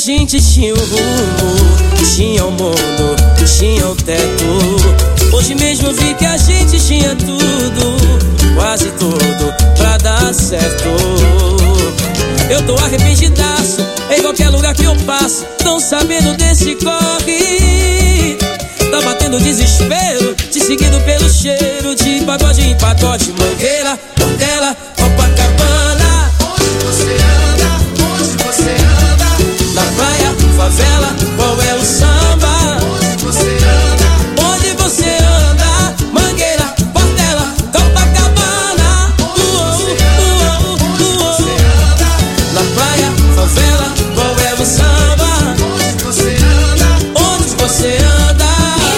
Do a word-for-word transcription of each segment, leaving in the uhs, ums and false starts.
gente tinha um rumo, tinha um mundo, tinha um teto. Hoje mesmo vi que a gente tinha tudo, quase tudo, pra dar certo. Eu tô arrependidaço, em qualquer lugar que eu passo, tão sabendo desse corre. Tá batendo desespero, te seguindo pelo cheiro de pagode em pagode, Mangueira, Portela, Copacabana. Onde você anda, onde você anda, na praia, favela, qual é o samba? onde você anda, Onde você anda, Mangueira, Portela, Copacabana. Uou, uou, uou. Na praia, favela, qual é o samba? onde você anda, Onde você anda?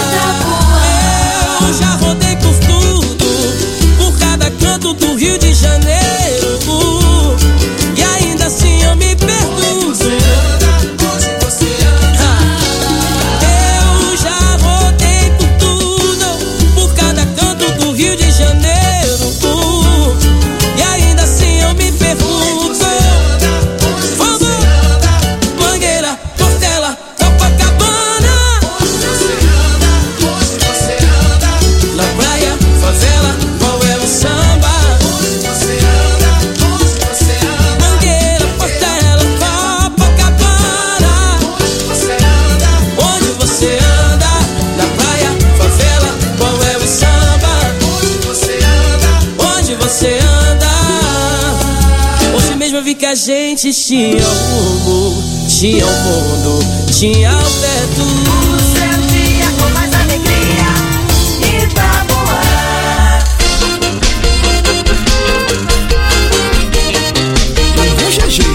Eu já rodei por tudo, por cada canto do Rio de Janeiro, e ainda assim eu me pergunto. onde você anda, Eu já rodei por tudo, por cada canto do Rio de Janeiro, e ainda assim eu me pergunto. Vamos! Mangueira, Portela, Copacabana. onde você anda, onde você anda, Na praia, favela, qual é o samba? onde você anda, onde você anda, Mangueira, Portela, Copacabana. onde você anda, Onde você anda? Na praia, favela, qual é o samba? onde você anda, Onde você anda? Hoje mesmo eu vi que a gente tinha um rumo, tinha um mundo, tinha um teto. Seu dia com mais alegria, Itapuã. O G G,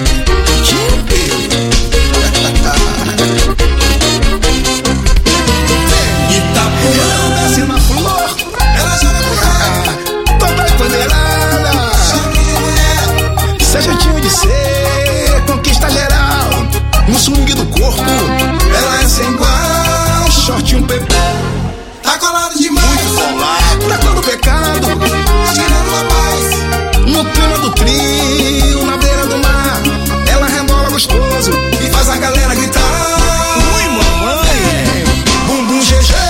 Itapuã desce na flor, ela joga mulher, toda empoderada. chame de mulher, Seu jeitinho de ser, conquista geral. No swing do corpo, ela é sem igual, short um bebê. tá colado demais, Pra todo pecado, tirando a paz, no clima do trio, na beira do mar. Ela rebola gostoso e faz a galera gritar. Ui, mamãe, bumbum G G.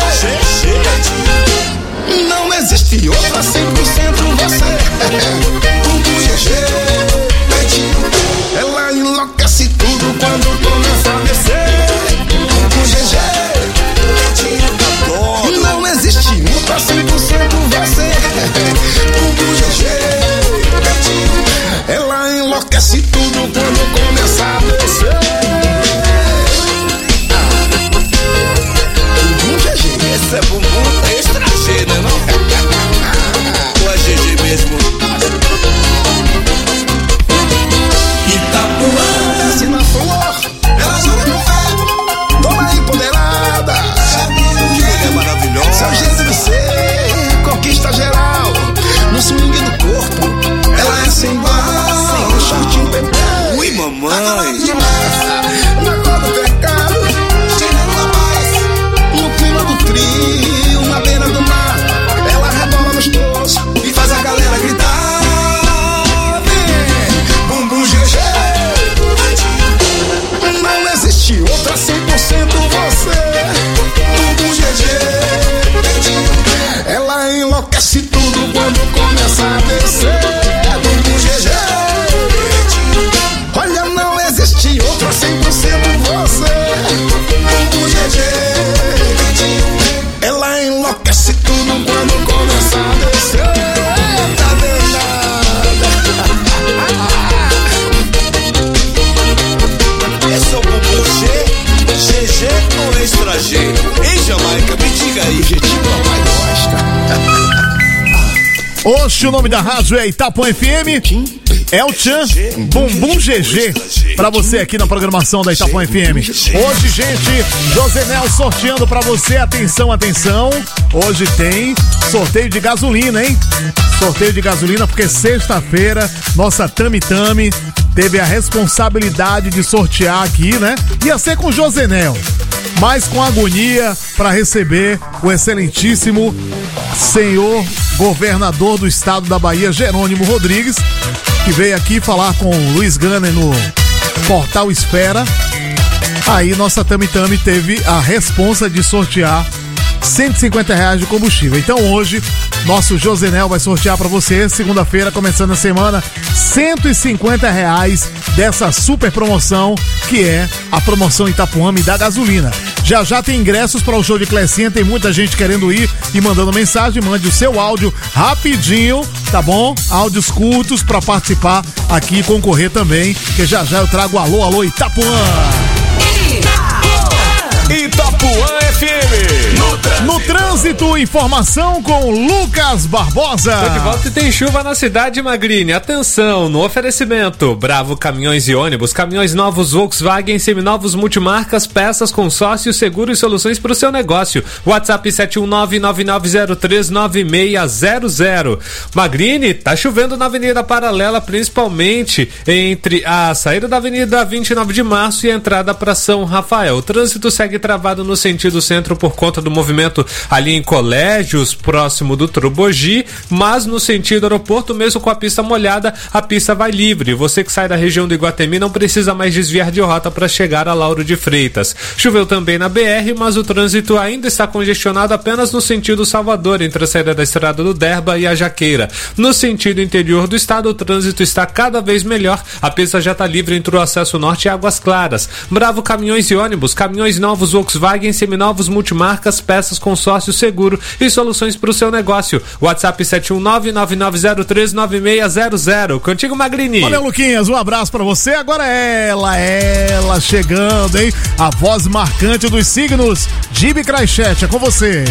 Não existe outra cem por cento você. Bumbum G G, peitinho, Ela enlouquece tudo quando começa a descer. bumbum G G, peitinho, Não existe outra cem por cento você. bumbum G G, peitinho, Ela enlouquece tudo quando começa a descer. Bumbum G G. Esse é bumbum extra G, né não? Ou é G G mesmo? Itapuã, Desce na flor, ela joga mulher, toda empoderada. chame de Que mulher, mulher maravilhosa. Seu jeito de ser, conquista geral. No swing do corpo, ela é sem igual, shortinho bebê. Ui, tá colado mamãe. demais, Na cor do pecado, tirando a paz, no clima do trio, na beira do mar. Ela rebola gostoso e faz a galera gritar. Vem, bumbum G G, peitinho, Não existe outra cem por cento você. bumbum G G, peitinho, Ela enlouquece tudo quando começa a descer. bumbum G G, peitinho, Olha, não existe outra cem por cento você. bumbum G G, peitinho, Ela enlouquece tudo quando começa a descer. Tá Esse é o bumbum G, G G ou extra G? Em Jamaica, me diga aí. Objetivo papai gosta. Hoje o nome da rádio é Itapuã F M. É o Tchan, Bumbum G G, pra você aqui na programação da Itapuã F M. Hoje, gente, Josenel sorteando pra você, atenção, atenção. Hoje tem sorteio de gasolina, hein? Sorteio de gasolina, porque sexta-feira, nossa Tami Tami teve a responsabilidade de sortear aqui, né? Ia ser com Josenel, mas com agonia pra receber o excelentíssimo senhor governador do estado da Bahia, Jerônimo Rodrigues, que veio aqui falar com o Luiz Gunner no Portal Esfera Aí nossa Tami Tami teve a responsa de sortear cento e cinquenta reais de combustível. Então hoje, nosso Josenel vai sortear para você, segunda-feira, começando a semana, cento e cinquenta reais dessa super promoção, que é a promoção Itapuã-me da gasolina. Já já tem ingressos para o show de Clecinha, tem muita gente querendo ir e mandando mensagem. Mande o seu áudio rapidinho, tá bom? Áudios curtos para participar aqui e concorrer também, que já já eu trago alô, alô Itapuã! Itapuã F M. No trânsito. No trânsito, informação com Lucas Barbosa. Tô de volta e tem chuva na cidade, Magrini. Atenção, no oferecimento Bravo Caminhões e Ônibus, caminhões novos Volkswagen, seminovos multimarcas, peças, consórcio, seguro e soluções para o seu negócio. WhatsApp sete um nove, nove nove zero três, nove seis zero zero. Magrini, tá chovendo na Avenida Paralela, principalmente entre a saída da Avenida vinte e nove de março e a entrada para São Rafael. O trânsito segue travado no sentido centro por conta do movimento ali em Colégios, próximo do Trubogi, mas no sentido aeroporto, mesmo com a pista molhada, a pista vai livre. Você que sai da região do Iguatemi não precisa mais desviar de rota para chegar a Lauro de Freitas. Choveu também na B R, mas o trânsito ainda está congestionado apenas no sentido Salvador, entre a saída da estrada do Derba e a Jaqueira. No sentido interior do estado, o trânsito está cada vez melhor. A pista já está livre entre o acesso norte e Águas Claras. Bravo Caminhões e Ônibus, caminhões novos Volkswagen, seminovos multimarcas, peças, consórcio, seguro e soluções para o seu negócio. WhatsApp sete um nove, nove nove zero três, nove seis zero zero. Contigo, Magrini. Valeu, Luquinhas, um abraço pra você. Agora ela, ela chegando, hein? A voz marcante dos signos, Gibi Kraichet, é com você.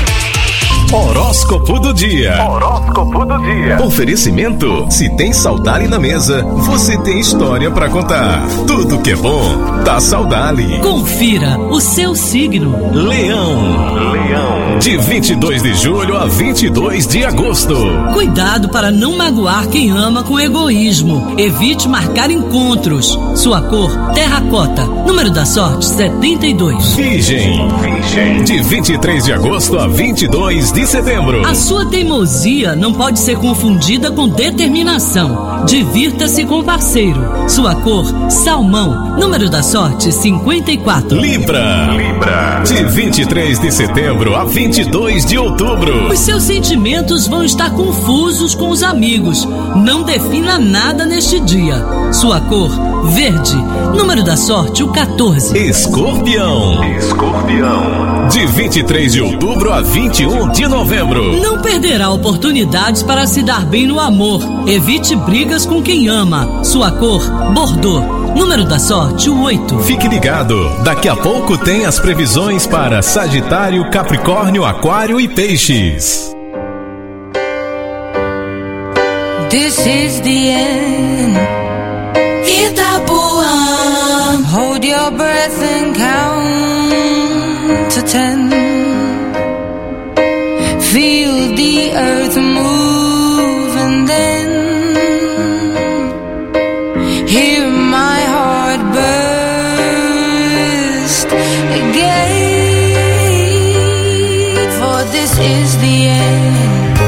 Horóscopo do dia. Horóscopo do dia. Oferecimento: se tem Saudali na mesa, você tem história pra contar. Tudo que é bom, tá Saudali. Confira o seu signo. Leão. Leão. De vinte e dois de julho a vinte e dois de agosto. Cuidado para não magoar quem ama com egoísmo. Evite marcar encontros. Sua cor, terracota. Número da sorte, setenta e dois. Virgem. Virgem. De vinte e três de agosto a vinte e dois de setembro. A sua teimosia não pode ser confundida com determinação. Divirta-se com o parceiro. Sua cor, salmão. Número da sorte, cinquenta e quatro. Libra. Libra. De vinte e três de setembro a vinte e dois de outubro. Os seus sentimentos vão estar confusos com os amigos. Não defina nada neste dia. Sua cor, verde. Número da sorte, o quatorze. Escorpião. Escorpião. De vinte e três de outubro a vinte e um de novembro. Não perderá oportunidades para se dar bem no amor. Evite brigas com quem ama. Sua cor, bordô. Número da sorte, o oito. Fique ligado, daqui a pouco tem as previsões para Sagitário, Capricórnio, Aquário e Peixes. This is the end. Itapuã. Hold your breath and count to ten. Feel the earth move and then hear my heart burst again. For this is the end.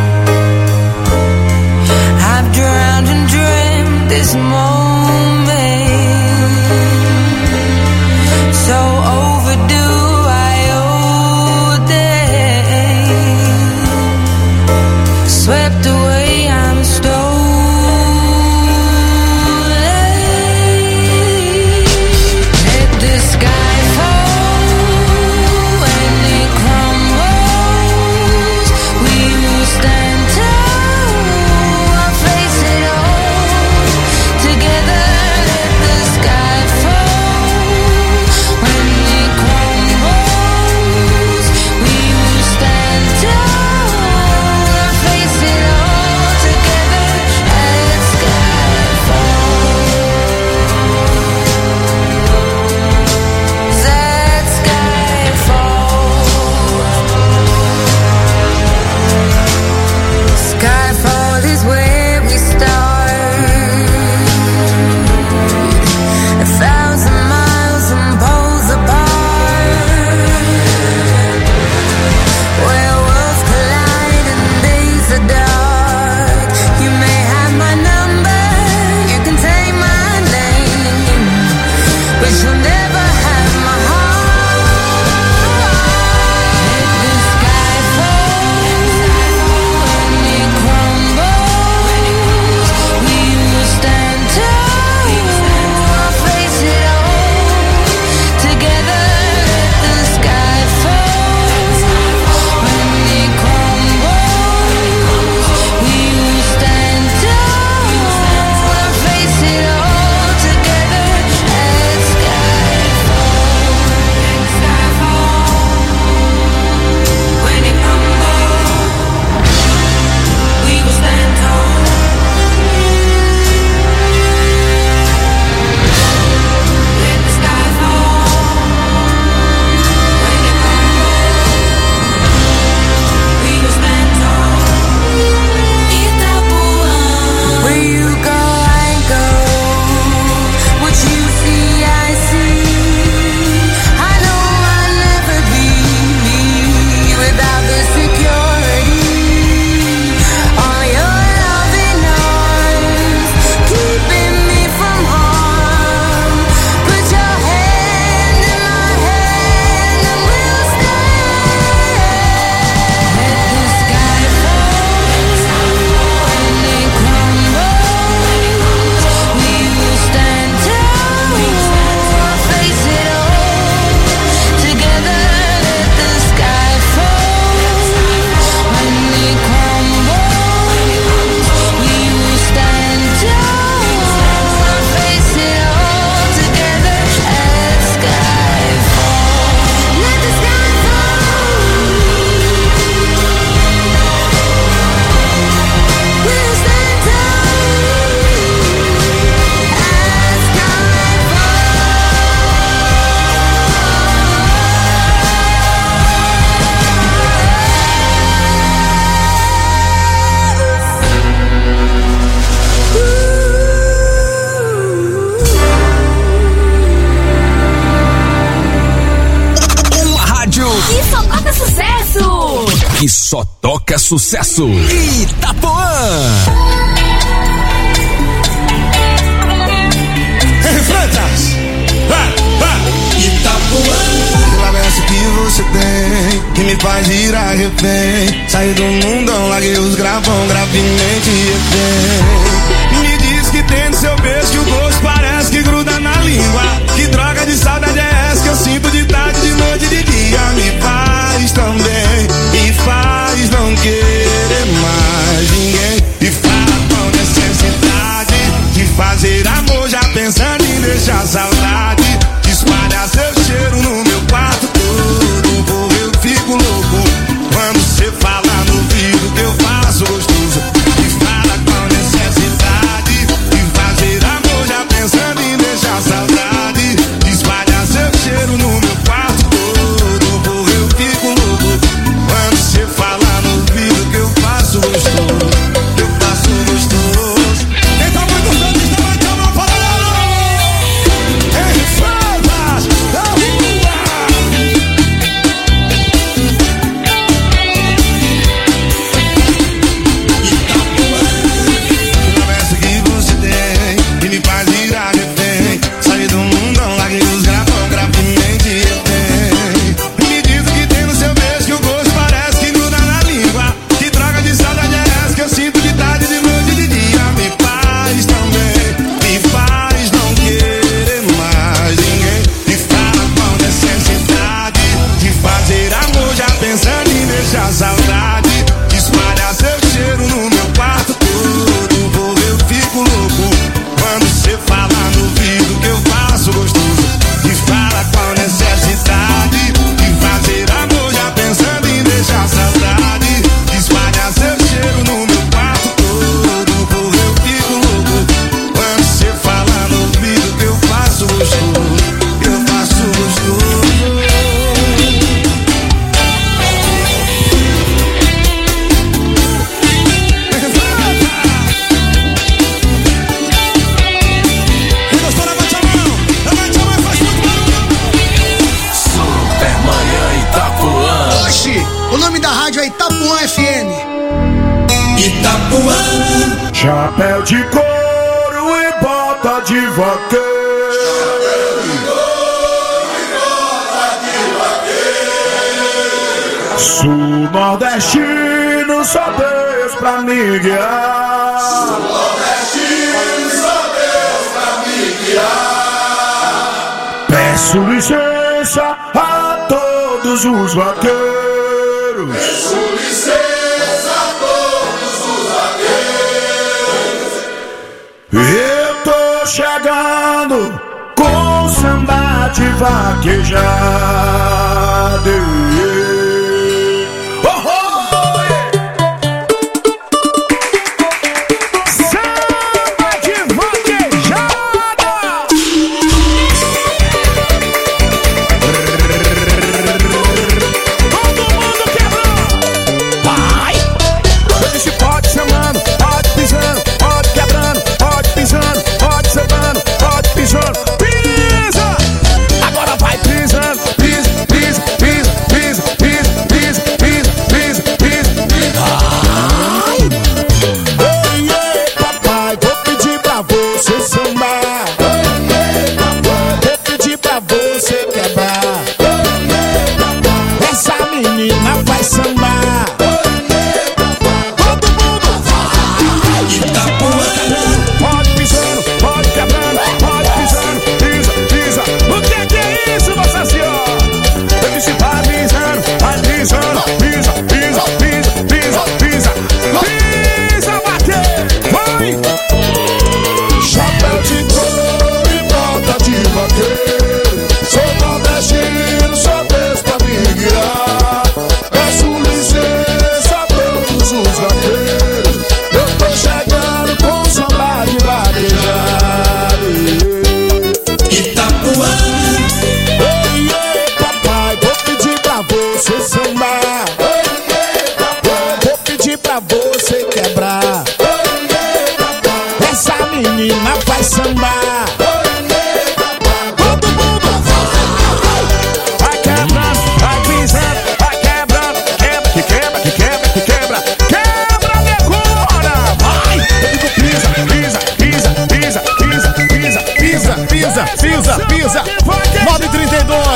I've drowned and dreamt this moment, so overdue I owe them. Swept away, I'm stolen. Let the sky fall and it crumbles. We will stand tall, I'll face it all together. Aqui só toca sucesso! Que só toca sucesso. Itapuã. Freitas! Itapuã. Pela benção que você tem, que me faz girar refém. Saí do mundão, larguei os gravão, gravemente refém. Me diz que tem no seu beijo que o gosto parece que gruda na língua. Que droga de saudade é essa que eu sinto de tarde, de noite e de dia? Me faz também, me faz não querer mais ninguém. Me fala com necessidade de fazer amor, já pensando em deixar saudade. Espalha seu cheiro no meu quarto todo, pô, eu fico louco quando cê fala no ouvido que eu faço gostoso. Me fala com necessidade de fazer amor, já pensando em deixar saudade. Espalha seu cheiro no meu quarto todo, pô, eu fico louco quando cê fala no ouvido que eu faço gostoso. Eu faço gostoso. Quem tá muito feliz também tem uma palavra. Ei, Freitas da rua. Promessa que você tem, que me faz virar refém. Saí do mundão, larguei os gravão, gravemente refém. Me diz o que tem no seu beijo que o gosto parece que gruda na língua. Que droga de saudade é essa que eu sinto de tarde, de noite e de dia? Me faz também, me faz não querer mais ninguém. Me fala com necessidade de fazer amor, já pensando em deixar saudade. Espalha seu cheiro no meu quarto todo, pô, eu fico louco quando cê fala no ouvido que eu faço gostoso. Me fala com necessidade de fazer amor, já pensando em deixar saudade. Espalha seu cheiro no meu quarto todo, pô, eu fico louco quando cê fala no ouvido que eu faço gostoso. Eu faço gostoso. Quem gostou, levante a mão, levante a mão e faz muito barulho. Supermanhã Itapuã. Oxi, o nome da rádio é Itapuã F M. Itapuã. Chapéu de couro e bota de vaqueiro. Sul nordestino, só Deus pra me guiar. Sul nordestino, só Deus pra me guiar. Peço licença a todos os vaqueiros. Peço licença a todos os vaqueiros. Eu tô chegando com samba de vaquejada. Oh, oh, yeah. Samba de vaquejada. Todo mundo quebrando. Vai. Esse pode chamando, pode pisando, pode quebrando, pode pisando, pode sambando, pode pisando. Pisa. Agora vai pisando, pisando.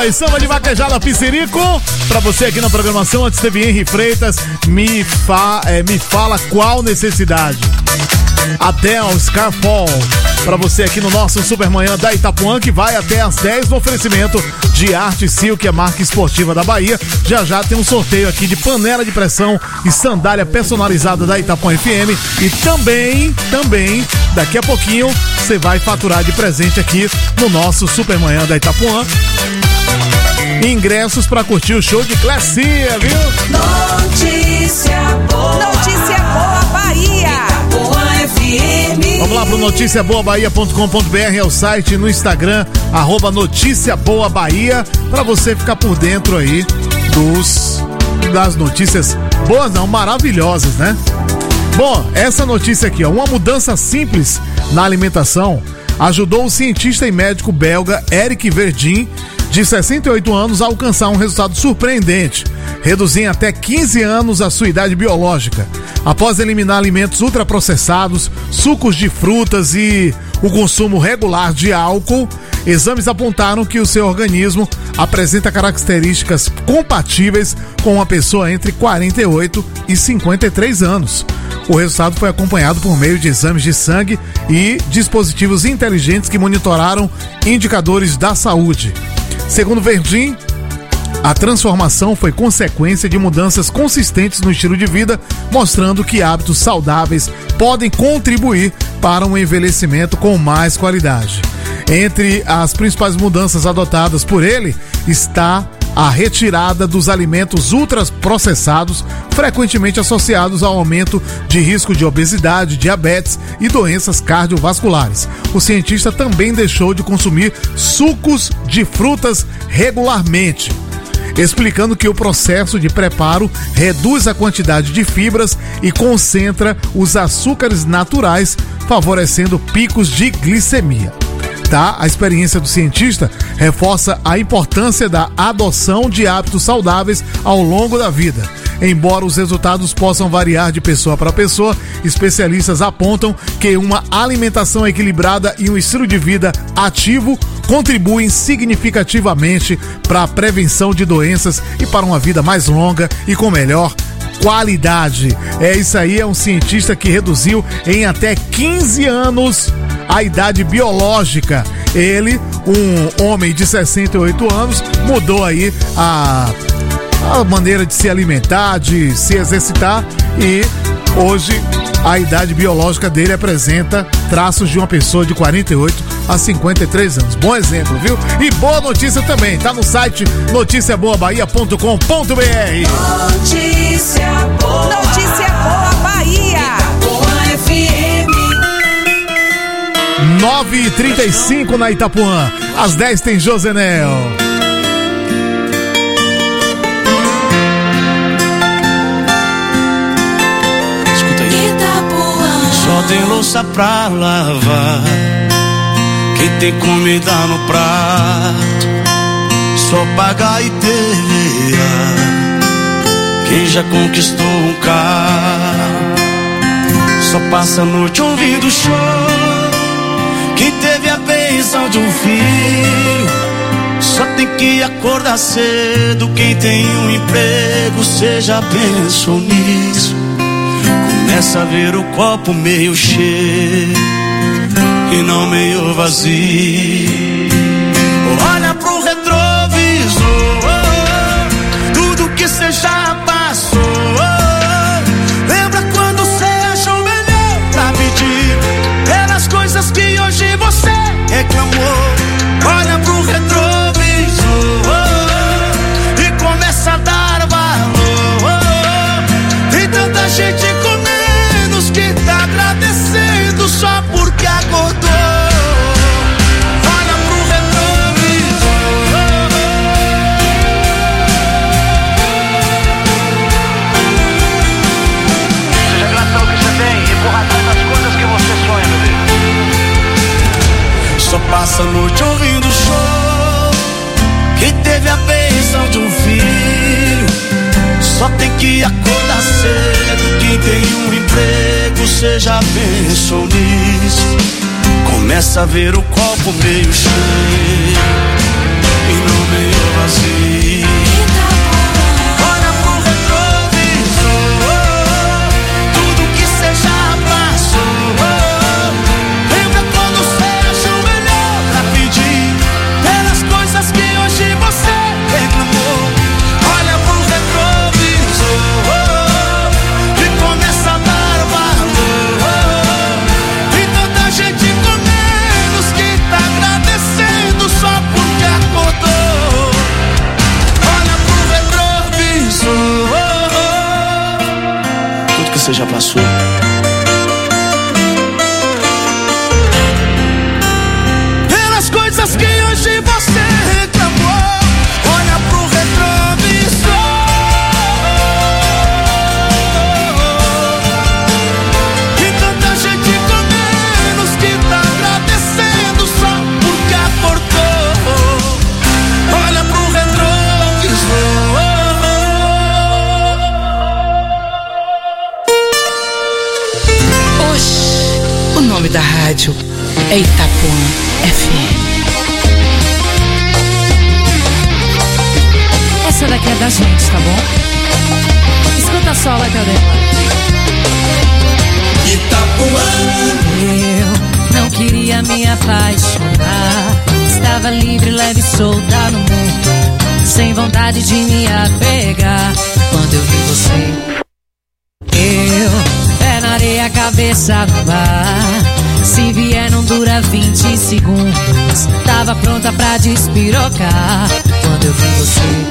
aí, samba de vaquejada Piscirico. Pra você aqui na programação, antes teve Henry Freitas, me, fa, é, me fala qual necessidade. Até o Scarfall. Pra você aqui no nosso Supermanhã da Itapuã, que vai até às dez no oferecimento de Arte Silk, a marca esportiva da Bahia. Já já tem um sorteio aqui de panela de pressão e sandália personalizada da Itapuã F M. E também, também, daqui a pouquinho, você vai faturar de presente aqui no nosso Supermanhã da Itapuã ingressos pra curtir o show de Classia, viu? Notícia boa. Notícia boa, Bahia. Itapuã F M. Vamos lá pro notícia boa bahia ponto com ponto b r, é o site, no Instagram, arroba Notícia Boa Bahia, pra você ficar por dentro aí dos, das notícias boas, não, maravilhosas, né? Bom, essa notícia aqui, ó, uma mudança simples na alimentação ajudou o cientista e médico belga Eric Verdin, de sessenta e oito anos, a alcançar um resultado surpreendente, reduzir em até quinze anos a sua idade biológica. Após eliminar alimentos ultraprocessados, sucos de frutas e o consumo regular de álcool, exames apontaram que o seu organismo apresenta características compatíveis com uma pessoa entre quarenta e oito e cinquenta e três anos. O resultado foi acompanhado por meio de exames de sangue e dispositivos inteligentes que monitoraram indicadores da saúde. Segundo Verdin, a transformação foi consequência de mudanças consistentes no estilo de vida, mostrando que hábitos saudáveis podem contribuir para um envelhecimento com mais qualidade. Entre as principais mudanças adotadas por ele está a retirada dos alimentos ultraprocessados, frequentemente associados ao aumento de risco de obesidade, diabetes e doenças cardiovasculares. O cientista também deixou de consumir sucos de frutas regularmente, explicando que o processo de preparo reduz a quantidade de fibras e concentra os açúcares naturais, favorecendo picos de glicemia. Tá? A experiência do cientista reforça a importância da adoção de hábitos saudáveis ao longo da vida. Embora os resultados possam variar de pessoa para pessoa, especialistas apontam que uma alimentação equilibrada e um estilo de vida ativo contribuem significativamente para a prevenção de doenças e para uma vida mais longa e com melhor qualidade. É isso aí, é um cientista que reduziu em até quinze anos a idade biológica. Ele, um homem de sessenta e oito anos, mudou aí a, a maneira de se alimentar, de se exercitar, e hoje a idade biológica dele apresenta traços de uma pessoa de quarenta e oito a cinquenta e três anos. Bom exemplo, viu? E boa notícia também, tá no site notícia boa bahia ponto com ponto b r. Notícia boa. Notícia boa, Bahia. Itapuã F M. nove e trinta e cinco na Itapuã. Às dez tem Josenel. Escuta aí. Itapuã. Só tem louça pra lavar, quem tem comida no prato, só paga I P V A, quem já conquistou um carro, só passa a noite ouvindo choro, quem teve a bênção de um filho, só tem que acordar cedo, quem tem um emprego, cê já pensou nisso, começa a ver o copo meio cheio e não meio vazio. Olha pro retrovisor, tudo que cê já passou. Lembra quando cê achou melhor pra pedir pelas coisas que hoje você reclamou. Olha pro retrovisor e começa a dar valor. Tem tanta gente com menos que tá agradecendo só porque acordou. Olha pro retrovisor. Seja grato ao que você tem e corra atrás das coisas que você sonha, meu Deus. Só passa a noite ouvindo show, quem teve a bênção de um filho, só tem que acordar cedo, quem tem um emprego, cê já pensou nisso, começa a ver o copo meio cheio e não meio vazio. Olha pro retrovisor, tudo que cê já passou. Lembra quando cê ajoelhou pra pedir pelas coisas que hoje você reclamou. Olha pro retrovisor e começa a dar valor. E tanta gente com menos que tá agradecendo só porque acordou. Olha pro retrovisor, tudo que você já passou. Pelas coisas que hoje você reclamou. Olha pro retrovisor e tanta gente com menos que tá agradecendo só porque acordou. Olha pro retrovisor. Oxi, o nome da rádio é Itapuã F M. Essa daqui é da gente, tá bom? Escuta só, vai, cadê? Eu não queria me apaixonar. Estava livre, leve e solta no mundo, sem vontade de me apegar. Quando eu vi você, eu, pé na areia, cabeça no mar. Se vier não dura vinte segundos. Tava pronta pra despirocar quando eu vi você.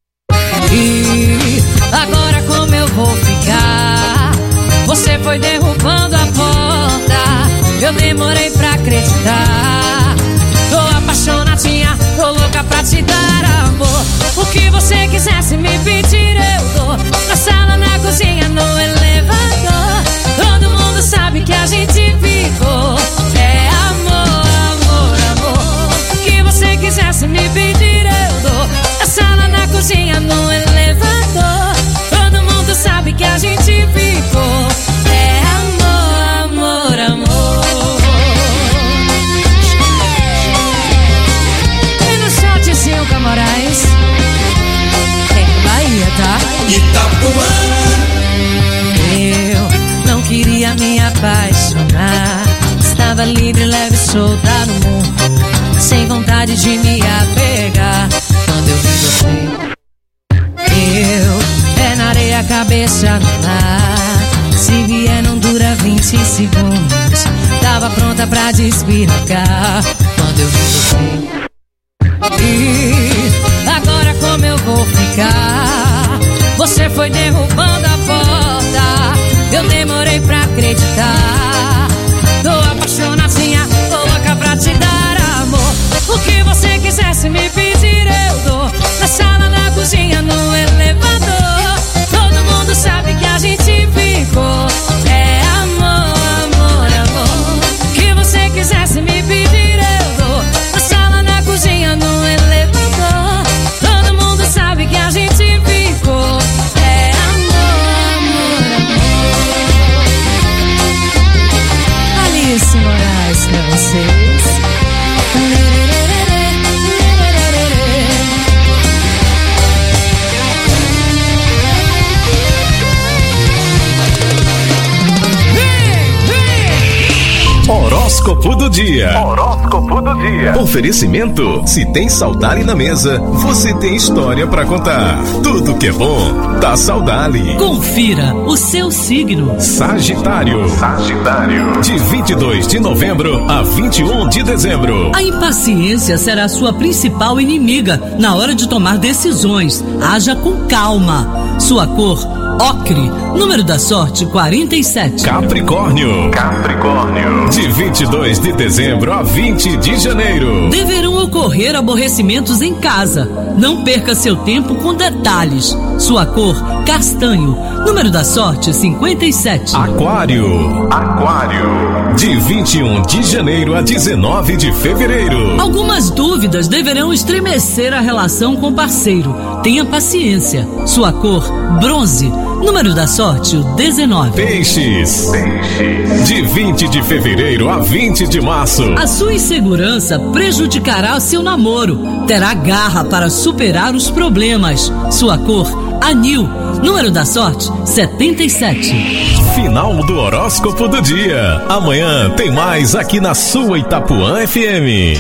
E agora como eu vou ficar? Você foi derrubando a porta. Eu demorei pra acreditar. Tô apaixonadinha, tô louca pra te dar amor. O que você quisesse me pedir eu dou. Na sala, na cozinha, no elevador. Todo mundo sabe que a gente ficou. É amor, amor, amor. O que você quisesse me pedir eu dou. Na sala, na cozinha, no elevador. Todo mundo sabe que a gente ficou. É amor, amor, amor. E no shotzinho Camorais é Bahia, tá? Itapuã. Eu não queria me apaixonar. Estava livre, leve e solta no mundo, sem vontade de me apegar. Quando eu vi você, eu, pé na areia, cabeça no mar. Se vier não dura vinte segundos. Tava pronta pra despirocar quando eu vi você. E agora como eu vou ficar? Você foi derrubando a porta. Eu demorei pra acreditar. Tô apaixonadinha, tô louca pra te dar amor. O que você quisesse me pedir eu dou. Na sala, na cozinha, no elevador. Todo mundo sabe que a gente ficou. É amor, amor, amor. O que você quisesse me pedir eu dou. Na sala, na cozinha, no elevador. Todo mundo sabe que a gente ficou. É amor, amor, amor. Alice Moraes pra vocês. Horóscopo do dia. Horóscopo do dia. Oferecimento: se tem Saudade na mesa, você tem história pra contar. Tudo que é bom, tá Saudade. Confira o seu signo. Sagitário. Sagitário. De vinte e dois de novembro a vinte e um de dezembro. A impaciência será sua principal inimiga na hora de tomar decisões. Haja com calma. Sua cor: ocre. Número da sorte: quarenta e sete. Capricórnio. Capricórnio. De vinte e dois de dezembro a vinte de janeiro. Deverão ocorrer aborrecimentos em casa. Não perca seu tempo com detalhes. Sua cor: castanho. Número da sorte: cinquenta e sete. Aquário. Aquário. De vinte e um de janeiro a dezenove de fevereiro. Algumas dúvidas deverão estremecer a relação com o parceiro. Tenha paciência. Sua cor: bronze. número da sorte o dezenove. Peixes. De vinte de fevereiro a vinte de março. A sua insegurança prejudicará o seu namoro. Terá garra para superar os problemas. Sua cor, anil, número da sorte setenta e sete. Final do horóscopo do dia. Amanhã tem mais aqui na sua Itapuã F M.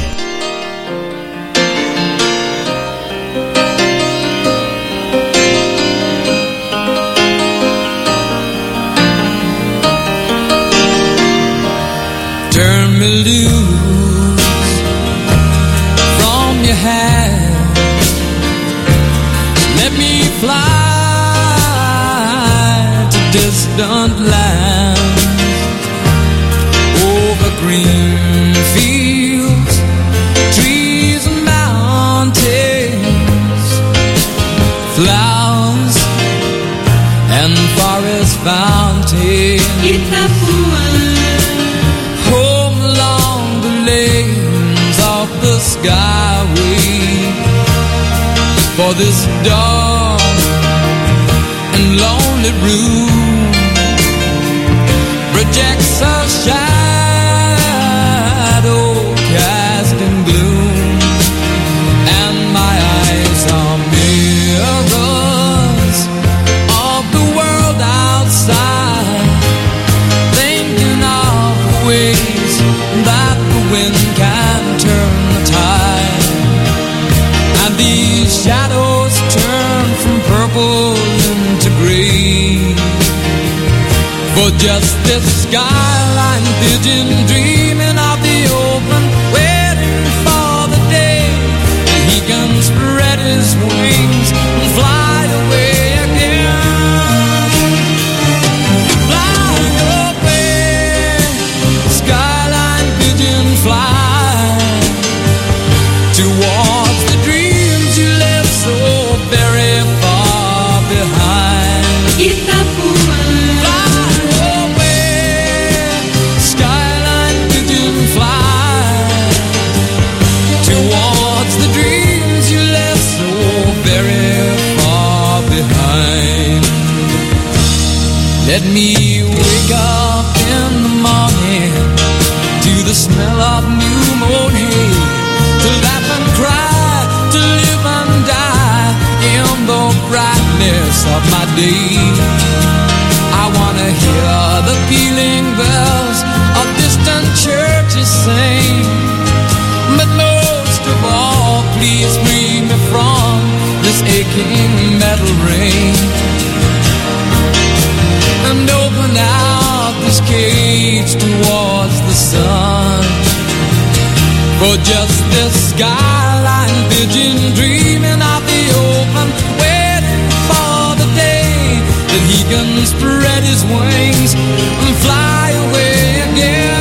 Turn me loose from your hand. Let me fly to distant lands, over green fields, trees and mountains, flowers and forest fountains. Home along the lanes of the skyway, for this dark and lonely room projects a shadow cast in gloom, and my eyes are mirrors of the world outside, thinking of the ways that the wind can turn the tide, and these shadows turn from purple into gray, for just this skyline pigeon dreaming of the open, waiting for the day that he can spread his wings and fly away again. Fly away, skyline pigeon, fly towards the dreams you left so very far behind. Itapuã. Fly away, skyline pigeon, fly towards the dreams you left so very far behind. Let me wake up in the morning to the smell of new mown hay, to laugh and cry, to live and die in the brightness of my day. I wanna hear the pealing bells of distant churches sing, but most of all, please free me from this aching metal ring, and open out this cage towards the sun, for just this skyline pigeon dreaming of the open, waiting for the day that he can spread his wings and fly away again.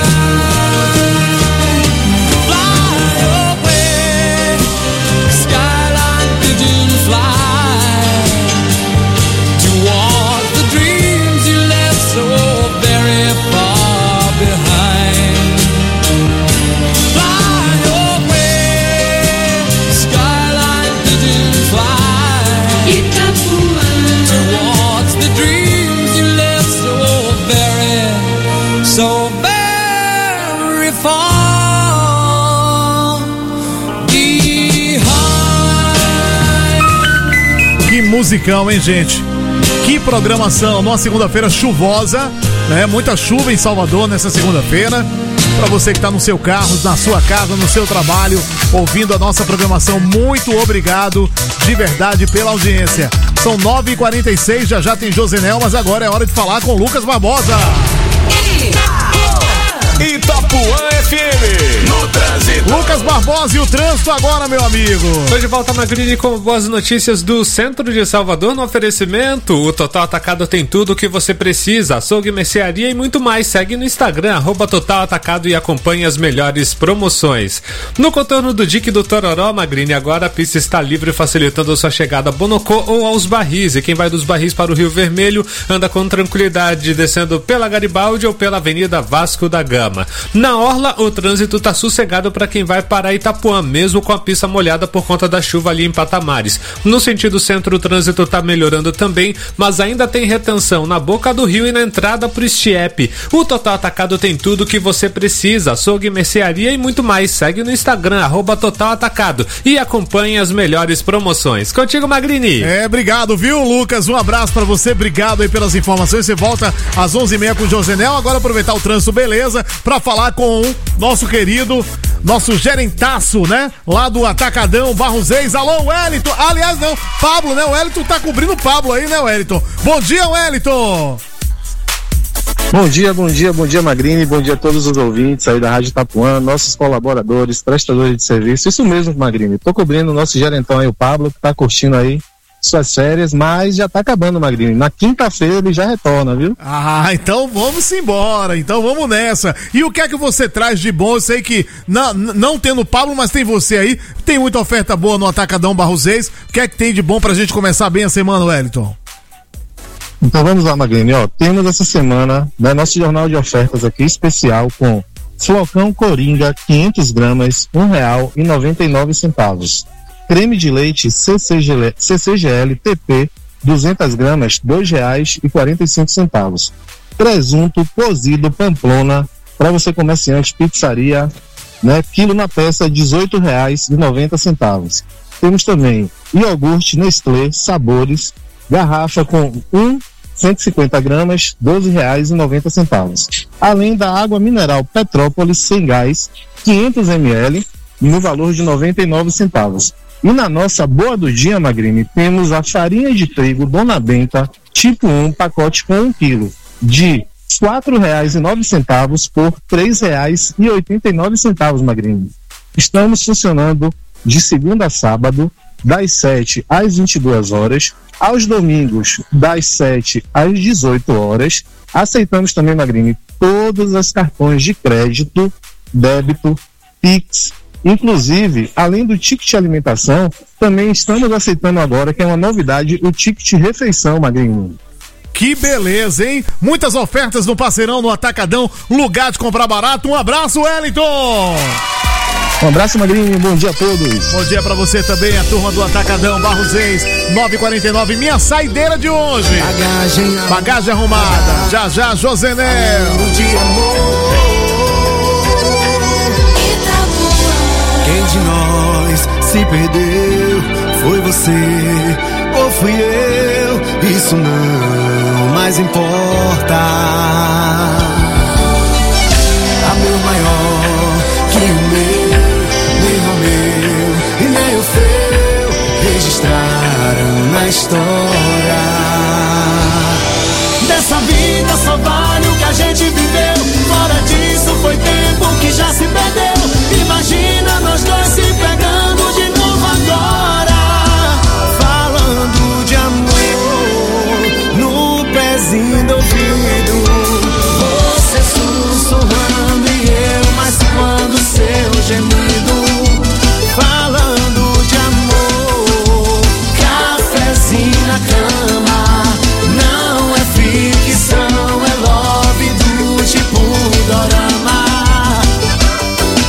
Fly away, skyline pigeon, fly towards the dreams you left so very far behind. Fly away, skyline pigeon, fly towards the dreams you left so very, so very far behind. Que musicão, hein, gente? Que programação, numa segunda-feira chuvosa, né? Muita chuva em Salvador nessa segunda-feira. Para você que está no seu carro, na sua casa, no seu trabalho, ouvindo a nossa programação, muito obrigado de verdade pela audiência. São nove e quarenta e seis, já já tem Josenel, mas agora é hora de falar com Lucas Barbosa. Itapuã F M. No trânsito. Lucas Barbosa e o trânsito agora, meu amigo. Tô de volta, Magrini, com boas notícias do centro de Salvador no oferecimento. O Total Atacado tem tudo o que você precisa. Açougue, mercearia e muito mais. Segue no Instagram, arroba Total Atacado, e acompanhe as melhores promoções. No contorno do dique do Tororó, Magrini, agora a pista está livre, facilitando a sua chegada a Bonocô ou aos Barris. E quem vai dos Barris para o Rio Vermelho anda com tranquilidade, descendo pela Garibaldi ou pela Avenida Vasco da Gama. Dorama. Na orla, o trânsito tá sossegado para quem vai para Itapuã, mesmo com a pista molhada por conta da chuva ali em Patamares. No sentido centro, o trânsito tá melhorando também, mas ainda tem retenção na boca do rio e na entrada pro Estiepe. O Total Atacado tem tudo que você precisa, açougue, mercearia e muito mais. Segue no Instagram, arroba Total Atacado, e acompanhe as melhores promoções. Contigo, Magrini. É, obrigado, viu, Lucas? Um abraço pra você, obrigado aí pelas informações. Você volta às onze e meia com o Josenel. Agora aproveitar o trânsito, beleza, pra falar com o nosso querido, nosso gerentaço, né? Lá do Atacadão Barros Reis. Alô, Wellington. Aliás, não, Pablo, né? O Wellington tá cobrindo o Pablo aí, né, Wellington? Bom dia, Wellington. Bom dia, bom dia, bom dia, Magrini, bom dia a todos os ouvintes aí da Rádio Itapuã, nossos colaboradores, prestadores de serviço. Isso mesmo, Magrini, tô cobrindo o nosso gerentão aí, o Pablo, que tá curtindo aí suas férias, mas já tá acabando, Magrini. Na quinta-feira ele já retorna, viu? Ah, então vamos embora, então vamos nessa. E o que é que você traz de bom? Eu sei que não, não tendo o Pablo, mas tem você aí, tem muita oferta boa no Atacadão Barros Reis. O que é que tem de bom pra gente começar bem a semana, Wellington? Então vamos lá, Magrini, ó, temos essa semana, né, nosso jornal de ofertas aqui especial com flocão Coringa quinhentas gramas, um real e noventa e nove centavos. Creme de leite C C G L, C C G L T P duzentas gramas, dois reais e quarenta e cinco centavos. Presunto cozido Pamplona, para você comerciante, pizzaria, né, quilo na peça, dezoito reais e noventa centavos. Temos também iogurte Nestlé Sabores, garrafa com um, cento e cinquenta gramas, doze reais e noventa centavos. Além da água mineral Petrópolis sem gás, quinhentos mililitros, no valor de noventa e nove centavos. E na nossa boa do dia, Magrini, temos a farinha de trigo Dona Benta, tipo um, pacote com um quilo, de quatro reais e nove centavos por três reais e oitenta e nove centavos, Magrini. Estamos funcionando de segunda a sábado, das sete às vinte e duas horas, aos domingos, das sete às dezoito horas. Aceitamos também, Magrini, todos os cartões de crédito, débito, Pix. Inclusive, além do ticket alimentação, também estamos aceitando agora, que é uma novidade, o ticket refeição, Magrini. Que beleza, hein? Muitas ofertas no Parceirão, no Atacadão, lugar de comprar barato. Um abraço, Wellington! Um abraço, Magrinho, bom dia a todos. Bom dia pra você também, a turma do Atacadão Barros Reis, nove e quarenta e nove, minha saideira de hoje. Bagagem, Bagagem arrumada, já já, Josenel. Quem de nós se perdeu? Foi você ou fui eu? Isso não mais importa. Amor maior que o meu, nem o meu e nem o seu registraram na história. Dessa vida só vale o que a gente viveu. Fora disso foi tempo que já se perdeu. Imagina nós dois se pegando de novo agora, falando de amor no pezinho do ouvido. Você sussurrando e eu mais quando seu gemido, falando de amor, cafezinho na cama. Não é ficção, é love do tipo dorama.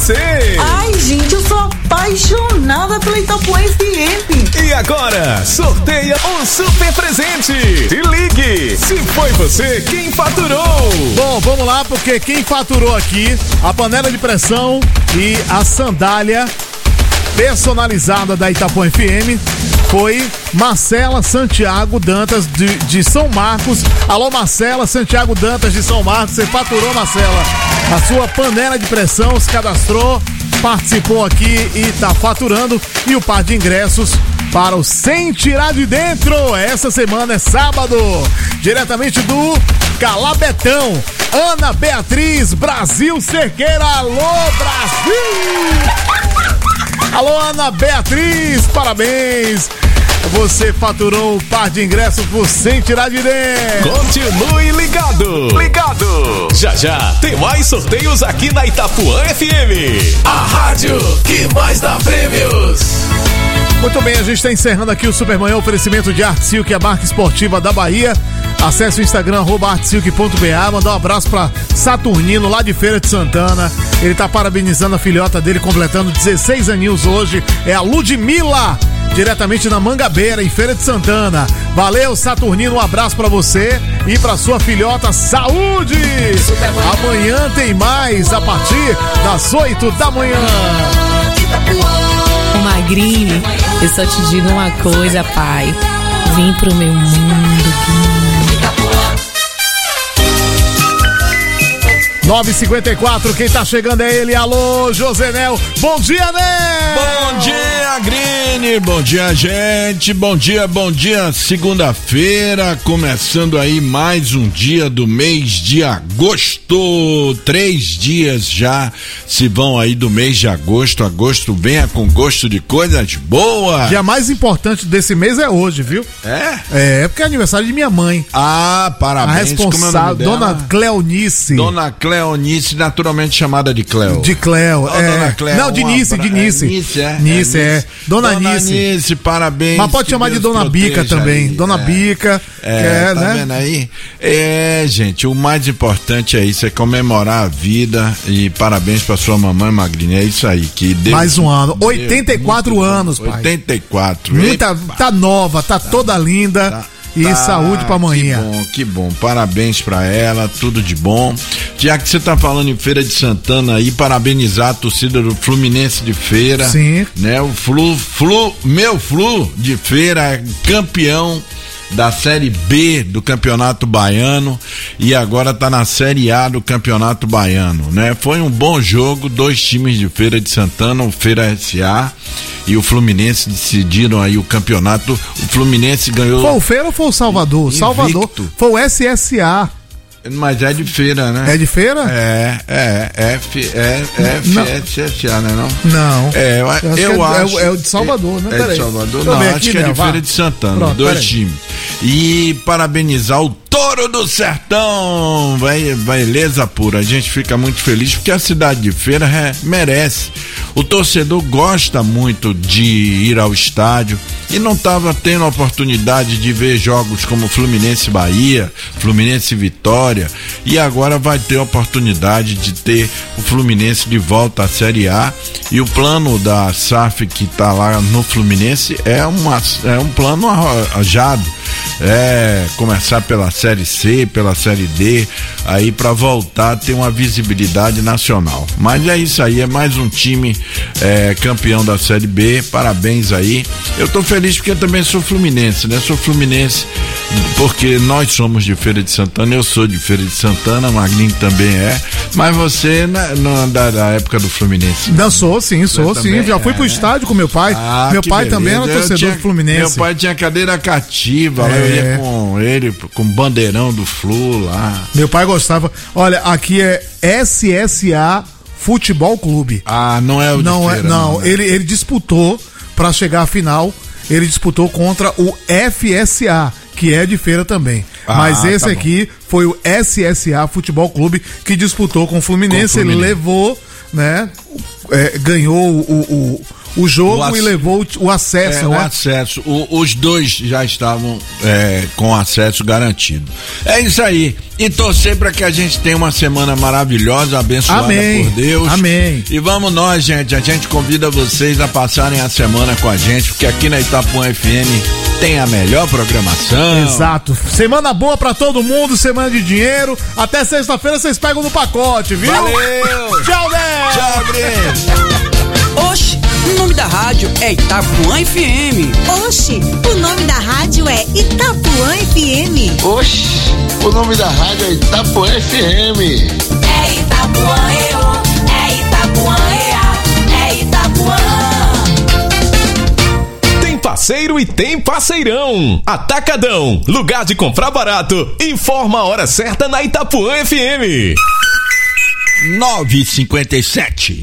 você. Ai, gente, eu sou apaixonada pela Itapuã F M. E agora, sorteia um super presente. Se ligue, se foi você quem faturou. Bom, vamos lá, porque quem faturou aqui a panela de pressão e a sandália personalizada da Itapuã F M foi Marcela Santiago Dantas de, de São Marcos. Alô, Marcela Santiago Dantas de São Marcos, você faturou, Marcela, a sua panela de pressão, se cadastrou, participou aqui e tá faturando, e o par de ingressos para o Sem Tirar de Dentro. Essa semana é sábado, diretamente do Calabetão. Ana Beatriz Brasil Cerqueira. Alô, Brasil! Alô, Ana Beatriz, parabéns! Você faturou o par de ingressos por Sem Tirar de Dentro. Continue ligado. Ligado. Já já tem mais sorteios aqui na Itapuã F M. A rádio que mais dá prêmios. Muito bem, a gente está encerrando aqui o Supermanhã, oferecimento de Arte Silk, a marca esportiva da Bahia. Acesse o Instagram, arroba artesilk ponto b a. Mandar um abraço para Saturnino, lá de Feira de Santana. Ele tá parabenizando a filhota dele, completando dezesseis aninhos hoje. É a Ludmilla, diretamente na Mangabeira, em Feira de Santana. Valeu, Saturnino, um abraço pra você e pra sua filhota. Saúde! Amanhã tem mais, a partir das oito da manhã. Ô Magrini, eu só te digo uma coisa, pai. Vim pro meu mundo. nove e cinquenta e quatro, quem tá chegando é ele. Alô, Josenel. Bom dia, né? Bom dia, Grini. Bom dia, gente. Bom dia, bom dia. Segunda-feira, começando aí mais um dia do mês de agosto. Três dias já se vão aí do mês de agosto. Agosto venha com gosto de coisas boas. O dia mais importante desse mês é hoje, viu? É? É, porque é aniversário de minha mãe. Ah, parabéns. A responsável, Dona Cleonice. Dona Cleonice, naturalmente chamada de Cleo. De Cleo, oh, é. Dona Cleo, não, de Nice, de Nice. É, Nice, é. Nice, é. é. Dona, Dona Nice. Nice, parabéns. Mas pode chamar Deus de Dona Bica também. Aí. Dona é. Bica. É, é, tá né? vendo aí? É, gente, o mais importante é isso, é comemorar a vida e parabéns pra sua mamãe, Magrinha. É isso aí. Que Deus, mais um ano. oitenta e quatro Deus, anos, pai. oitenta e quatro. Muita, tá nova, tá, tá toda linda. Tá. E tá, saúde pra amanhã. Que bom, que bom. Parabéns pra ela, tudo de bom. Já que você tá falando em Feira de Santana aí, parabenizar a torcida do Fluminense de Feira. Sim. Né? O Flu, Flu, meu Flu de Feira é campeão da Série B do Campeonato Baiano e agora tá na Série A do Campeonato Baiano, né? Foi um bom jogo, dois times de Feira de Santana, o Feira S A e o Fluminense decidiram aí o campeonato. O Fluminense ganhou. Foi o Feira ou foi o Salvador? Invicto. Salvador. Foi o S S A. Mas é de Feira, né? É de Feira? É, é, F, é, F, S S A, né não? Não. É, eu, eu, eu acho. É, é o de Salvador, né? É de Salvador? Não, acho aqui, que é de Feira de Santana, pronto, dois times. E parabenizar o Touro do Sertão, vai, beleza pura, a gente fica muito feliz porque a cidade de Feira é, merece. O torcedor gosta muito de ir ao estádio e não estava tendo a oportunidade de ver jogos como Fluminense Bahia, Fluminense Vitória, e agora vai ter a oportunidade de ter o Fluminense de volta à Série A. E o plano da S A F que está lá no Fluminense é, uma, é um plano arrojado. É, começar pela Série C, pela Série D, aí para voltar a ter uma visibilidade nacional. Mas é isso aí, é mais um time é, campeão da Série B, parabéns aí. Eu tô feliz porque eu também sou fluminense, né? Sou fluminense porque nós somos de Feira de Santana, eu sou de Feira de Santana, Magninho também é, mas você não é da, da época do Fluminense. Não, sou sim, sou você sim, já fui é, pro estádio com meu pai, ah, meu pai beleza. Também era torcedor tinha, do Fluminense. Meu pai tinha cadeira cativa, é. Lá eu ia com ele, com o bandeirão do Flu lá. Meu pai gostava, olha, aqui é S S A Futebol Clube. Ah, não é o de não Feira, é, não, não, né? ele, ele disputou pra chegar à final, ele disputou contra o F S A, que é de Feira também. Ah, mas esse tá aqui foi o S S A Futebol Clube que disputou com o Fluminense, com o Fluminense. Ele levou, né, é, ganhou o, o, o jogo o ac... e levou o acesso, é, né? O acesso. O, os dois já estavam é, com acesso garantido. É isso aí. E torcer para que a gente tenha uma semana maravilhosa, abençoada Amém. por Deus. Amém. E vamos nós, gente. A gente convida vocês a passarem a semana com a gente, porque aqui na Itapuã F M tem a melhor programação. Exato. Semana boa pra todo mundo, semana de dinheiro. Até sexta-feira vocês pegam no pacote, viu? Valeu! Tchau, Né? Tchau, Gris! Oxi, o nome da rádio é Itapuã F M. Oxi, o nome da rádio é Itapuã F M. Oxi, o nome da rádio é Itapuã F M. É Itapuã, eu, é Itapuã, ea, é Itapuã. Parceiro e tem parceirão. Atacadão, lugar de comprar barato. Informa a hora certa na Itapuã F M. nove e cinquenta e sete.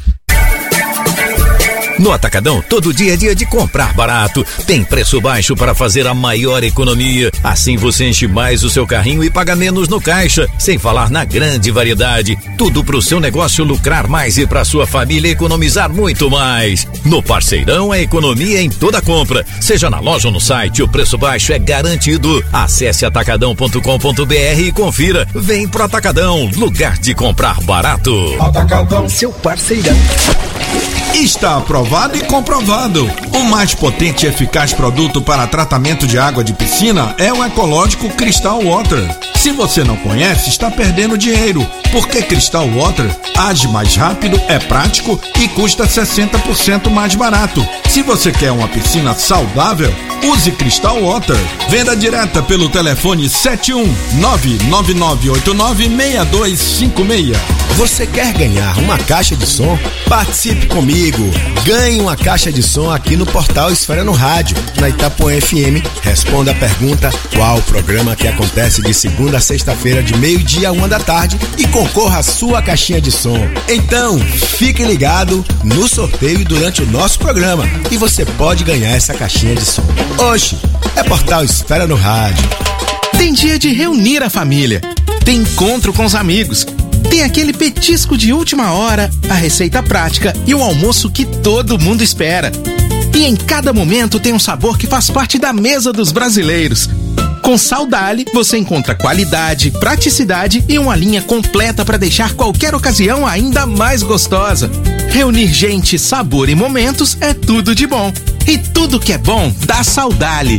No Atacadão, todo dia é dia de comprar barato. Tem preço baixo para fazer a maior economia. Assim você enche mais o seu carrinho e paga menos no caixa. Sem falar na grande variedade. Tudo para o seu negócio lucrar mais e para sua família economizar muito mais. No Parceirão, a economia em toda compra. Seja na loja ou no site, o preço baixo é garantido. Acesse atacadão ponto com ponto b r e confira. Vem pro Atacadão, lugar de comprar barato. Atacadão, seu parceirão. Está aprovado e comprovado. O mais potente e eficaz produto para tratamento de água de piscina é o ecológico Crystal Water. Se você não conhece, está perdendo dinheiro, porque Crystal Water age mais rápido, é prático e custa sessenta por cento mais barato. Se você quer uma piscina saudável, use Crystal Water. Venda direta pelo telefone sete um nove nove nove oito nove seis dois cinco seis. Você quer ganhar uma caixa de som? Participe comigo. Ganhe uma caixa de som aqui no portal Esfera no Rádio, na Itapuã F M. Responda a pergunta: qual o programa que acontece de segunda a sexta-feira de meio-dia a uma da tarde, e concorra à sua caixinha de som. Então, fique ligado no sorteio durante o nosso programa e você pode ganhar essa caixinha de som. Oxe, é portal Esfera no Rádio. Tem dia de reunir a família, tem encontro com os amigos, tem aquele petisco de última hora, a receita prática e o almoço que todo mundo espera. E em cada momento tem um sabor que faz parte da mesa dos brasileiros. Com Saudale, você encontra qualidade, praticidade e uma linha completa para deixar qualquer ocasião ainda mais gostosa. Reunir gente, sabor e momentos é tudo de bom. E tudo que é bom dá Saudale.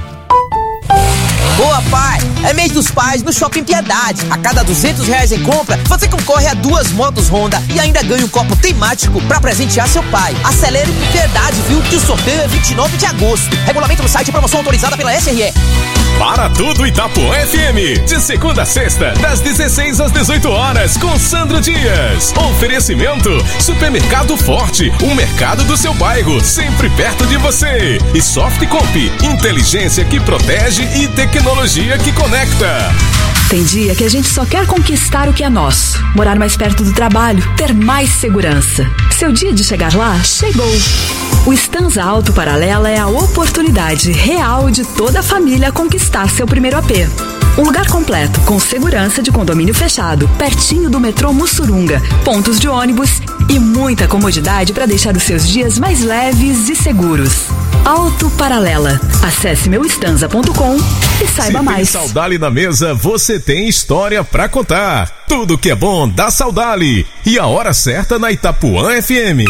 Boa, pai! É mês dos pais no Shopping Piedade. A cada duzentos reais em compra, você concorre a duas motos Honda e ainda ganha um copo temático pra presentear seu pai. Acelere com Piedade, viu? Que o sorteio é vinte e nove de agosto. Regulamento no site, promoção autorizada pela S R E. Para tudo Itapuã F M, de segunda a sexta, das dezesseis às dezoito horas, com Sandro Dias. Oferecimento: Supermercado Forte, o mercado do seu bairro, sempre perto de você. E Softcomp, inteligência que protege e tecnologia que conecta. Tem dia que a gente só quer conquistar o que é nosso. Morar mais perto do trabalho, ter mais segurança. Seu dia de chegar lá chegou. O Stanza Auto Paralela é a oportunidade real de toda a família conquistar seu primeiro A P. Um lugar completo, com segurança de condomínio fechado, pertinho do metrô Mussurunga, pontos de ônibus e muita comodidade para deixar os seus dias mais leves e seguros. Auto Paralela. Acesse meu stanza ponto com e saiba Se mais. tem Saudale na mesa, você tem história pra contar. Tudo que é bom dá Saudale. E a hora certa na Itapuã F M.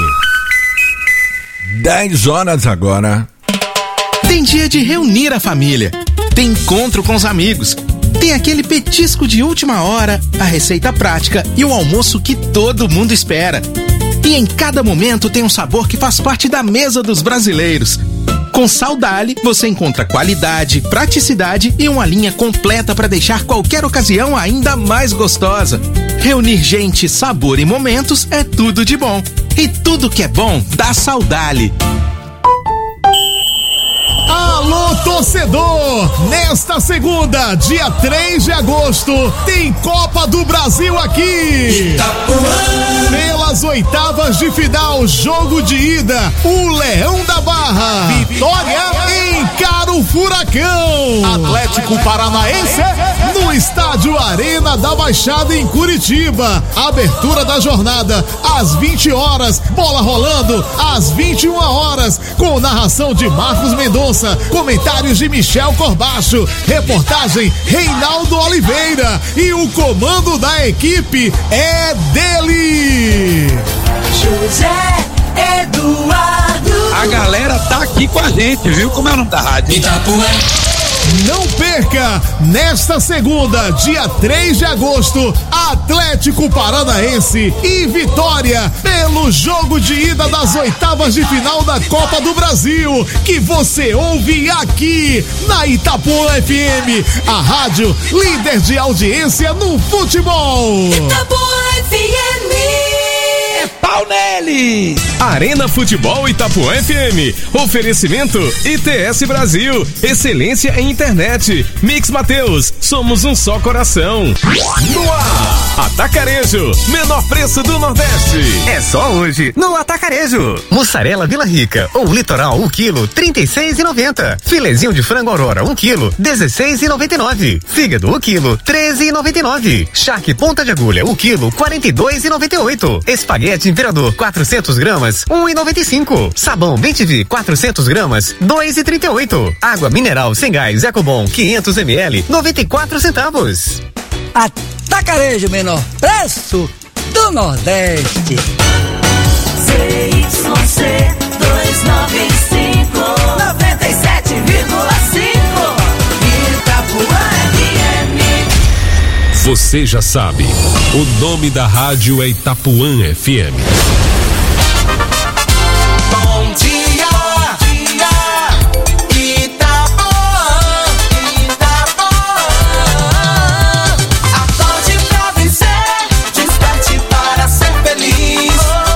dez horas agora. Tem dia de reunir a família, tem encontro com os amigos, tem aquele petisco de última hora, a receita prática e o almoço que todo mundo espera. E em cada momento tem um sabor que faz parte da mesa dos brasileiros. Com Saudale, você encontra qualidade, praticidade e uma linha completa para deixar qualquer ocasião ainda mais gostosa. Reunir gente, sabor e momentos é tudo de bom. E tudo que é bom dá Saudale. Alô, torcedor! Nesta segunda, dia três de agosto, tem Copa do Brasil aqui! Itapuã. Pelas oitavas de final, jogo de ida, o Leão da Barra. Vitória encara o Furacão. Atlético Paranaense no estádio Arena da Baixada em Curitiba. Abertura da jornada às vinte horas, bola rolando às vinte e uma horas, com narração de Marcos Mendonça, comentários de Michel Corbacho, reportagem Reinaldo Oliveira e o comando da equipe é dele, José Eduardo. A galera tá aqui com a gente, viu? Como é o nome da rádio? Itapuã. Não perca, nesta segunda, dia três de agosto, Atlético Paranaense e Vitória, pelo jogo de ida das oitavas de final da Copa do Brasil, que você ouve aqui na Itapuã F M, a rádio líder de audiência no futebol. Itapuã F M. Pau nele! Arena Futebol Itapuã F M. Oferecimento I T S Brasil. Excelência em internet. Mix Mateus. Somos um só coração. No ar. Atacarejo. Menor preço do Nordeste. É só hoje no Atacarejo. Mussarela Vila Rica ou Litoral um quilo, trinta e seis e noventa. Filezinho de frango Aurora um quilo, dezesseis e noventa e nove. Fígado um quilo, treze e noventa e nove. Charque Ponta de Agulha um quilo, quarenta e dois e noventa e oito. Espaguete Imperador quatrocentos gramas, um e noventa e cinco. Sabão Bem-te-vi quatrocentos gramas, dois e trinta e oito. Água mineral sem gás Ecobom quinhentos mililitros, noventa e quatro centavos. Atacarejo, menor preço do Nordeste. C Y C duzentos e noventa e cinco, noventa e sete vírgula cinco. Itapuã F M. Você já sabe, o nome da rádio é Itapuã F M. Bom dia, dia, Itapuã, Itapuã. Acorde pra vencer, desperte para ser feliz.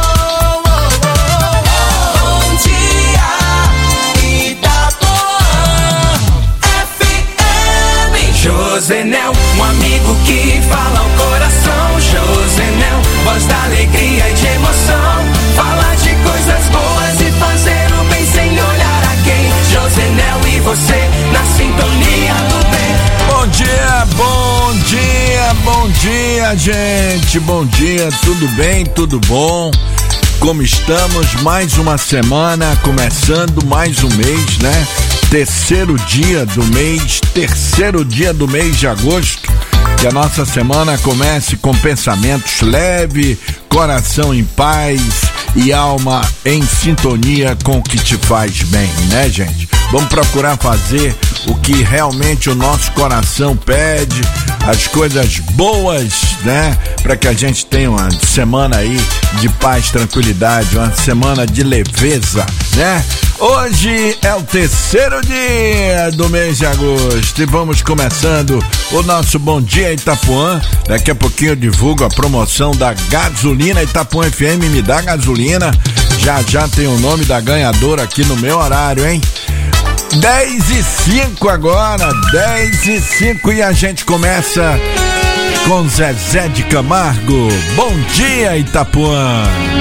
Bom dia, Itapuã F M. Josenel, um amigo que fala ao coração. Josenel, voz da alegria e de emoção. Falar de coisas boas e fazer o bem sem olhar a quem. Josenel e você na sintonia do bem. Bom dia, bom dia, bom dia, gente. Bom dia, tudo bem, tudo bom? Como estamos? Mais uma semana, começando mais um mês, né? Terceiro dia do mês, terceiro dia do mês de agosto. Que a nossa semana comece com pensamentos leves, coração em paz e alma em sintonia com o que te faz bem, né, gente? Vamos procurar fazer o que realmente o nosso coração pede, as coisas boas, né? Para que a gente tenha uma semana aí de paz, tranquilidade, uma semana de leveza, né? Hoje é o terceiro dia do mês de agosto e vamos começando o nosso Bom Dia Itapuã. Daqui a pouquinho eu divulgo a promoção da gasolina. Itapuã F M me dá gasolina. Já já tem o nome da ganhadora aqui no meu horário, hein? dez e cinco agora, dez e cinco e a gente começa com Zezé de Camargo. Bom dia, Itapuã.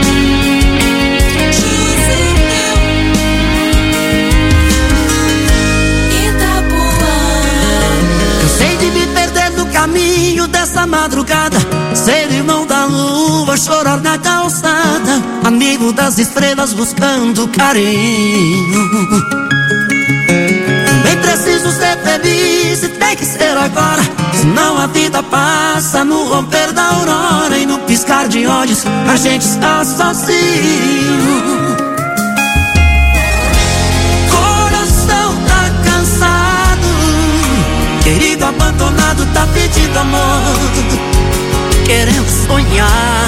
Cansei de me perder no caminho dessa madrugada, ser irmão da lua, chorar na calçada, amigo das estrelas buscando carinho. Também preciso ser feliz e tem que ser agora, senão a vida passa no romper da aurora e no piscar de olhos a gente está sozinho. Coração tá cansado, querido abandonado tá pedindo amor, querendo sonhar.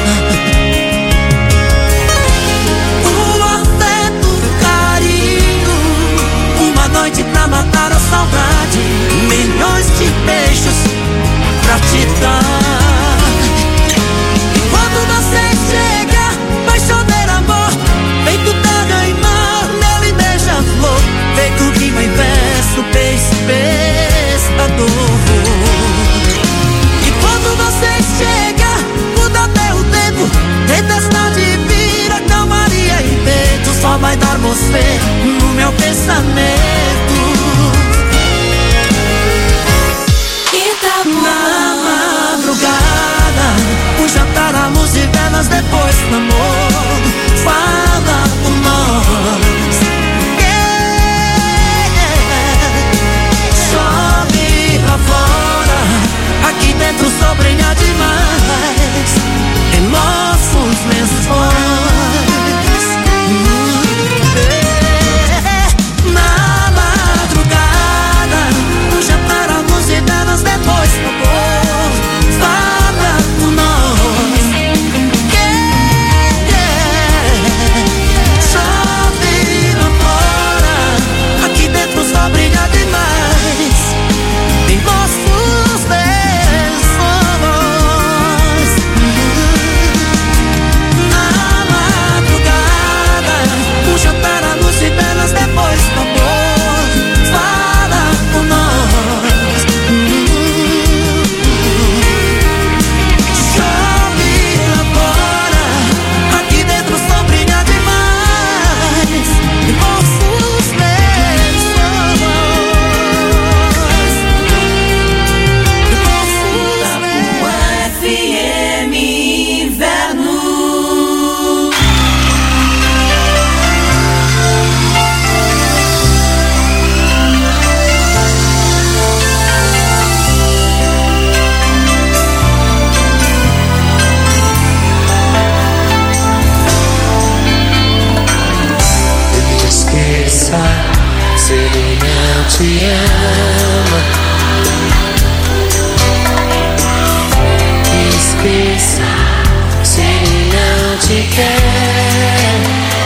O afeto, o carinho, uma noite pra matar a saudade, milhões de beijos pra te dar. E quando você chega, vai chover amor, feito terra e mar, nele beija-flor, feito rima em verso, peixe pescador. E quando você chega, muda até o tempo, tempestade vira calmaria e peito, só vai dar você no meu pensamento. penas, depois do amor. Fala por nós. Yeah. Chove lá fora, aqui dentro só brilha demais em nossos lençóis. Na madrugada, no jantar, a luz e velas, depois do amor. Fala por nós. Chove lá fora, aqui dentro só brilha demais em nossos lençóis. Na madrugada, no jantar, a luz e velas, depois do amor. Fala por nós. Chove lá fora, aqui dentro só brilha demais em nossos lençóis. O F M Inverno. Esqueça se ele não te ama. Esqueça se ele não te quer.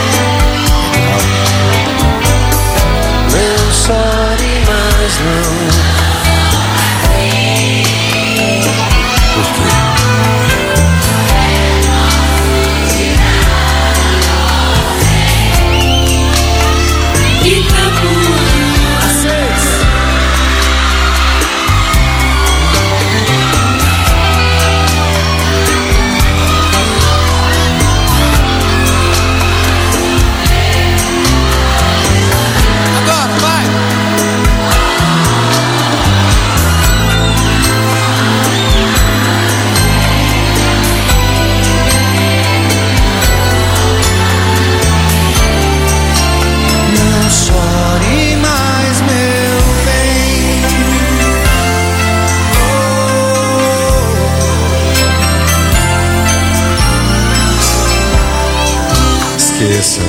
Não chore mais, não. Por quê? Agora vai! Não chore mais, meu bem. Esqueça.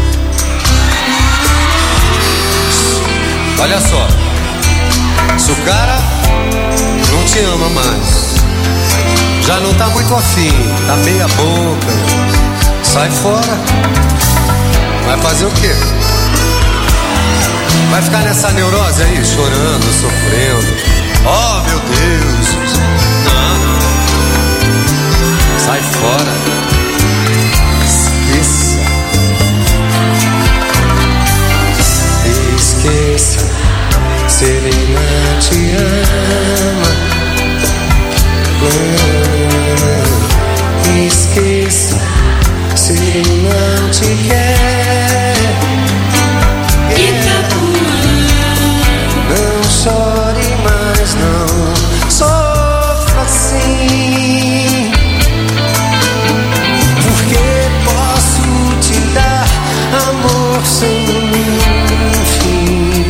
Olha só, se o cara não te ama mais, já não tá muito afim, tá meia boca, sai fora. Vai fazer o quê? Vai ficar nessa neurose aí, chorando, sofrendo. Oh, meu Deus. Não. Sai fora. Esqueça. Esqueça se ele não te ama. Esqueça se ele não te quer. Não chore mais, não sofra assim, porque posso te dar amor sem fim.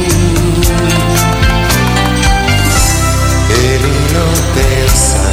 Ele não pensa.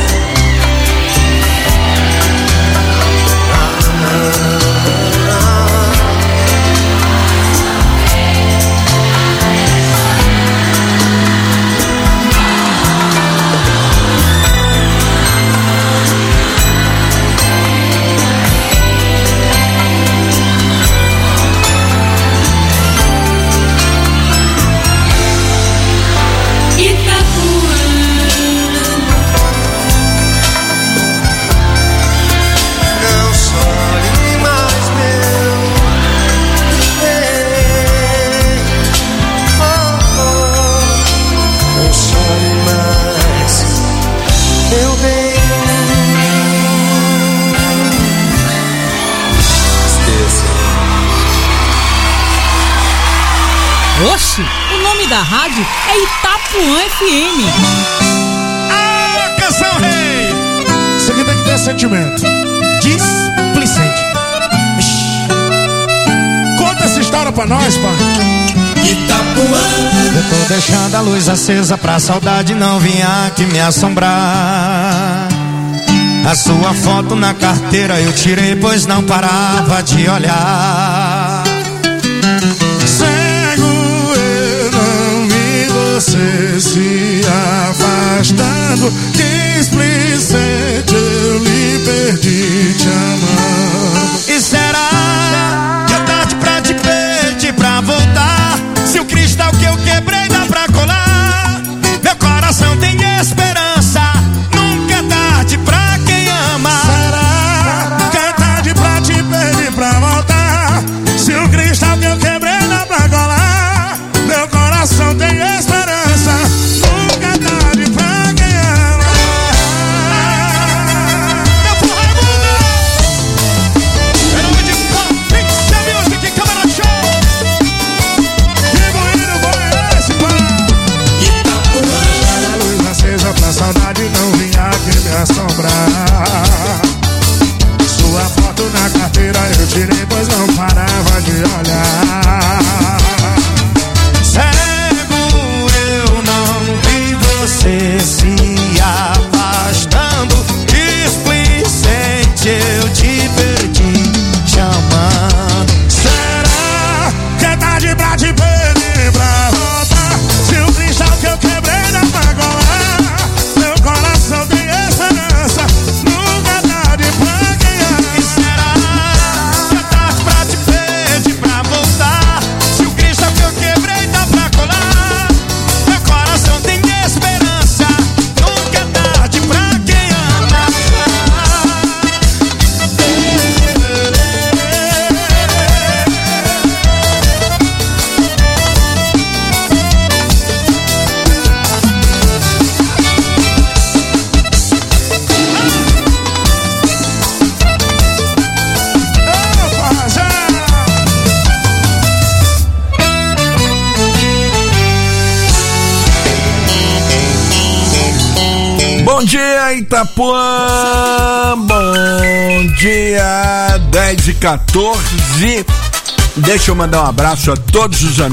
Oxe, o nome da rádio é Itapuã F M. Ah, canção rei! Isso aqui tem que ter sentimento. Diz. história pra nós, pai. Itapuã. Eu tô deixando a luz acesa pra saudade não vir aqui me assombrar. A sua foto na carteira eu tirei, pois não parava de olhar. Cego eu não vi você se afastando. Displicente eu lhe perdi te amando. E será que é tarde pra te pedir pra voltar? Se o cristal que eu quebrei dá pra colar, meu coração tem esperança. Nunca é tarde pra quem ama. Será que é tarde pra te pedir pra voltar? Se o cristal que eu quebrei dá pra colar, meu coração tem esperança. Nunca é tarde pra quem ama. Meu porra é mundo. Em nome de Pix Music, Câmara Show. Riboíno, Goiás, a luz acesa pra saudade não vinha aqui me assombrar. Sua foto na carteira eu tirei, pois não parava de olhar. Cego eu não vi você se afastando. Displicente eu te perdi chamando. Será que é tarde pra te pedir pra voltar? Se o cristal que eu quebrei dá pra colar, meu coração tem esperança. Nunca é tarde pra quem ama. E será que é tarde pra te pedir pra voltar? Se o cristal que eu quebrei dá pra colar, meu coração tem esperança. Nunca é tarde pra quem ama. Bom dia, Itapuã. Bom dia, dez e quatorze. Deixa eu mandar um abraço a todos os amigos.